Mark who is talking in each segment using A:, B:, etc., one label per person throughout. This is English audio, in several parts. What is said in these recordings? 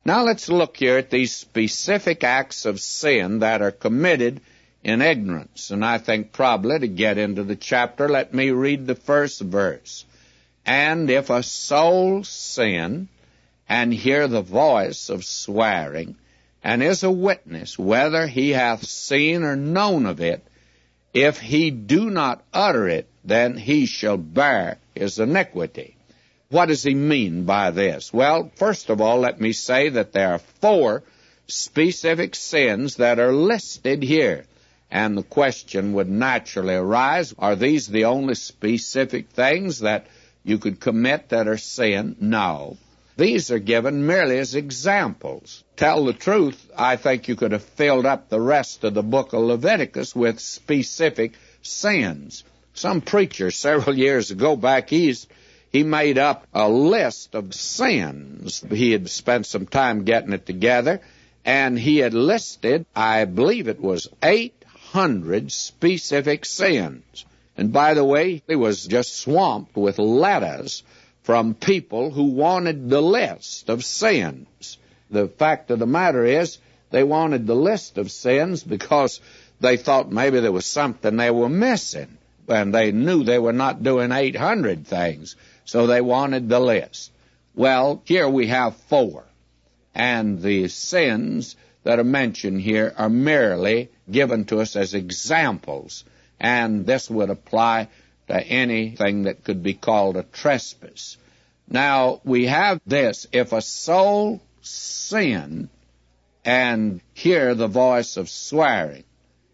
A: Now let's look here at these specific acts of sin that are committed in ignorance. And I think probably to get into the chapter, let me read the first verse. And if a soul sin, and hear the voice of swearing, and is a witness whether he hath seen or known of it, if he do not utter it, then he shall bear his iniquity. What does he mean by this? Well, first of all, let me say that there are 4 specific sins that are listed here. And the question would naturally arise, are these the only specific things that you could commit that are sin? No. These are given merely as examples. Tell the truth, I think you could have filled up the rest of the book of Leviticus with specific sins. Some preacher several years ago back east, he made up a list of sins. He had spent some time getting it together, and he had listed, I believe it was 800 specific sins. And by the way, he was just swamped with letters from people who wanted the list of sins. The fact of the matter is, they wanted the list of sins because they thought maybe there was something they were missing, and they knew they were not doing 800 things. So they wanted the list. Well, here we have 4. And the sins that are mentioned here are merely given to us as examples. And this would apply to anything that could be called a trespass. Now, we have this. If a soul sin and hear the voice of swearing.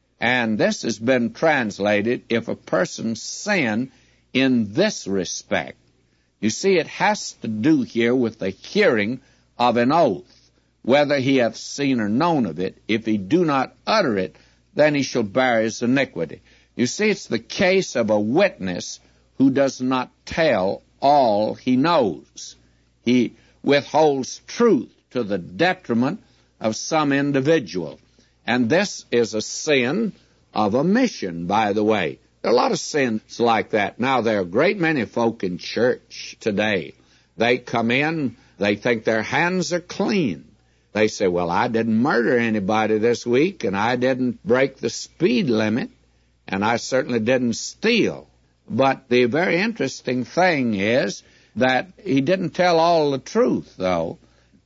A: And this has been translated, if a person sin in this respect. You see, it has to do here with the hearing of an oath, whether he hath seen or known of it. If he do not utter it, then he shall bear his iniquity. You see, it's the case of a witness who does not tell all he knows. He withholds truth to the detriment of some individual. And this is a sin of omission, by the way. There are a lot of sins like that. Now, there are a great many folk in church today. They come in, they think their hands are clean. They say, well, I didn't murder anybody this week, and I didn't break the speed limit, and I certainly didn't steal. But the very interesting thing is that he didn't tell all the truth, though.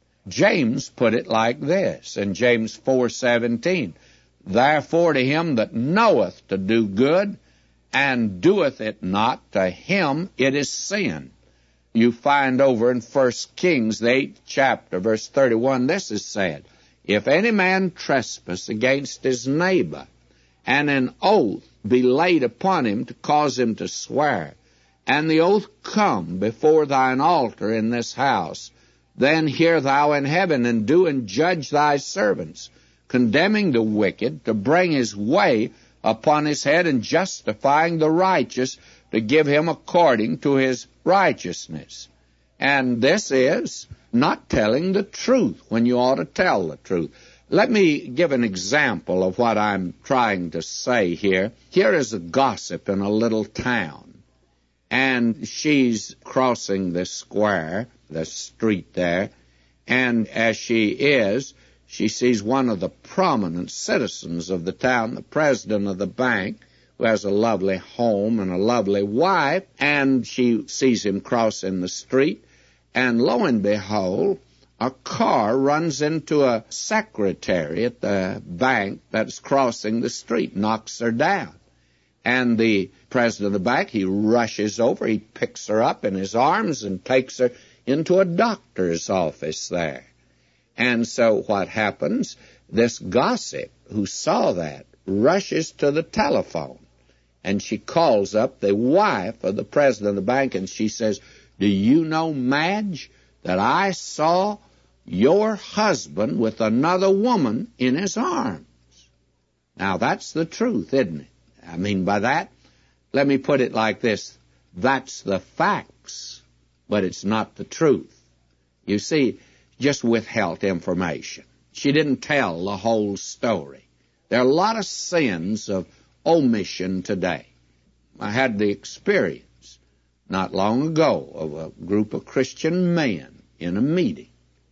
A: James put it like this in James 4:17, Therefore to him that knoweth to do good, and doeth it not, to him it is sin. You find over in 1 Kings, the 8th chapter, verse 31, this is said, If any man trespass against his neighbor, and an oath be laid upon him to cause him to swear, and the oath come before thine altar in this house, then hear thou in heaven, and do and judge thy servants, condemning the wicked to bring his way upon his head, and justifying the righteous to give him according to his righteousness. And this is not telling the truth when you ought to tell the truth. Let me give an example of what I'm trying to say here. Here is a gossip in a little town, and she's crossing the square, the street there, and as she is, she sees one of the prominent citizens of the town, the president of the bank, who has a lovely home and a lovely wife, and she sees him crossing the street, and lo and behold, a car runs into a secretary at the bank that's crossing the street, knocks her down. And the president of the bank, he rushes over, he picks her up in his arms and takes her into a doctor's office there. And so what happens? This gossip who saw that rushes to the telephone, and she calls up the wife of the president of the bank, and she says, Do you know, Madge, that I saw your husband with another woman in his arms? Now, that's the truth, isn't it? I mean, by that, let me put it like this. That's the facts, but it's not the truth. You see, just withheld information. She didn't tell the whole story. There are a lot of sins of omission today. I had the experience not long ago of a group of Christian men in a meeting.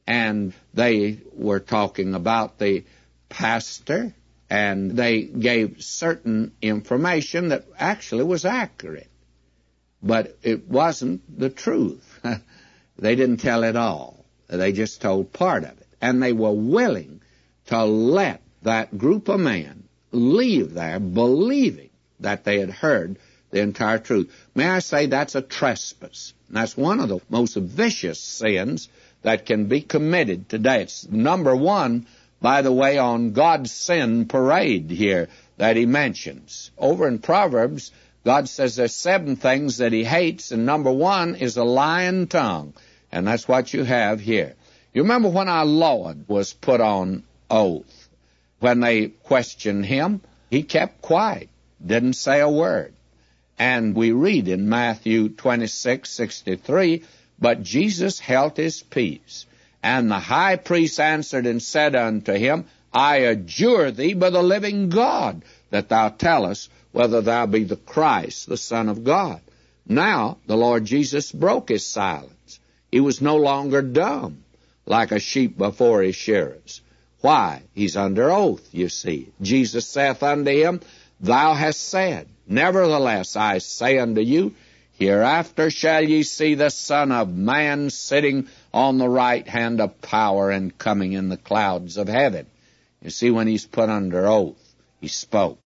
A: and they were talking about the pastor, and they gave certain information that actually was accurate, but it wasn't the truth. They didn't tell it all. They just told part of it. And they were willing to let that group of men leave there believing that they had heard the entire truth. May I say that's a trespass. And that's one of the most vicious sins that can be committed today. It's number one, by the way, on God's sin parade here that he mentions. Over in Proverbs, God says there's 7 things that he hates, and number one is a lying tongue. And that's what you have here. You remember when our Lord was put on oath? When they questioned him, he kept quiet, didn't say a word. And we read in Matthew 26:63, but Jesus held his peace. And the high priest answered and said unto him, I adjure thee by the living God, that thou tell us whether thou be the Christ, the Son of God. Now the Lord Jesus broke his silence. He was no longer dumb, like a sheep before his shearers. Why? He's under oath, you see. Jesus saith unto him, Thou hast said, Nevertheless I say unto you, hereafter shall ye see the Son of Man sitting on the right hand of power and coming in the clouds of heaven. You see, when he's put under oath, he spoke.